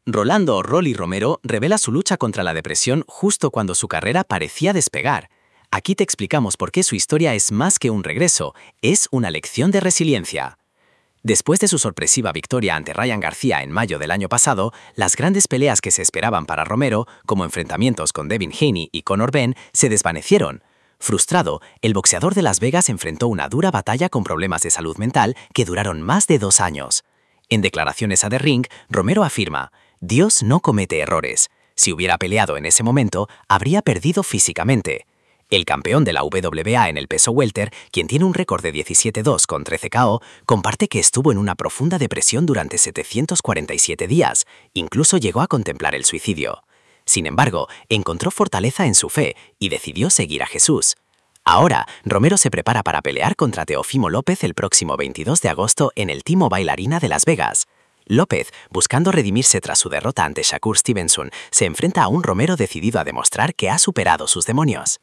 Rolando Rolly Romero revela su lucha contra la depresión justo cuando su carrera parecía despegar. Aquí te explicamos por qué su historia es más que un regreso, es una lección de resiliencia. Después de su sorpresiva victoria ante Ryan García en mayo del año pasado, las grandes peleas que se esperaban para Romero, como enfrentamientos con Devin Haney y Conor Benn, se desvanecieron. Frustrado, el boxeador de Las Vegas enfrentó una dura batalla con problemas de salud mental que duraron más de 2 años. En declaraciones a The Ring, Romero afirma: «Dios no comete errores. Si hubiera peleado en ese momento, habría perdido físicamente». El campeón de la WBA en el peso welter, quien tiene un récord de 17-2 con 13 KO, comparte que estuvo en una profunda depresión durante 747 días, incluso llegó a contemplar el suicidio. Sin embargo, encontró fortaleza en su fe y decidió seguir a Jesús. Ahora, Romero se prepara para pelear contra Teofimo López el próximo 22 de agosto en el T-Mobile Arena de Las Vegas. López, buscando redimirse tras su derrota ante Shakur Stevenson, se enfrenta a un Romero decidido a demostrar que ha superado sus demonios.